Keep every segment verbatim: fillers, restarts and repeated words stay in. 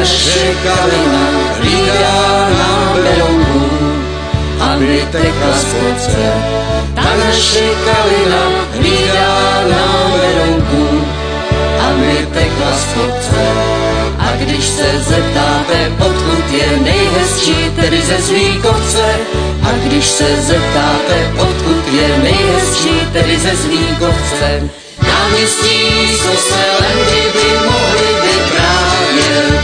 naše kalina hlídá nám Berounku, aby tekla z kopce. Ta naše kalina hlídá nám Berounku, aby tekla z kopce. A když se zeptáte, odkud je nejhezčí, tedy ze Zlíkovce. A když se zeptáte, odkud je nejhezčí, tedy ze Zlíkovce. Náměstí s kostelem by mohli vyprávět.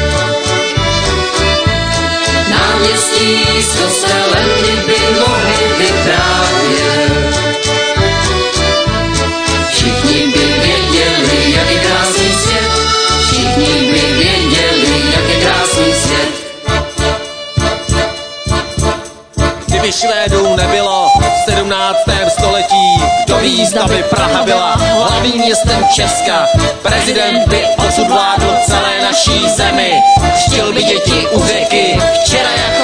Náměstí s kostelem by mohli vyprávět. Všichni by věděli, jak je krásný svět. Všichni by věděli, jak je krásný svět. Kdyby Švédů nebylo v sedmnáctém století, kdo ví, zda by Praha byla hlavním městem Česka. Prezident by odsud vládl celé naší zemi, chtěl by děti u řeky, včera jako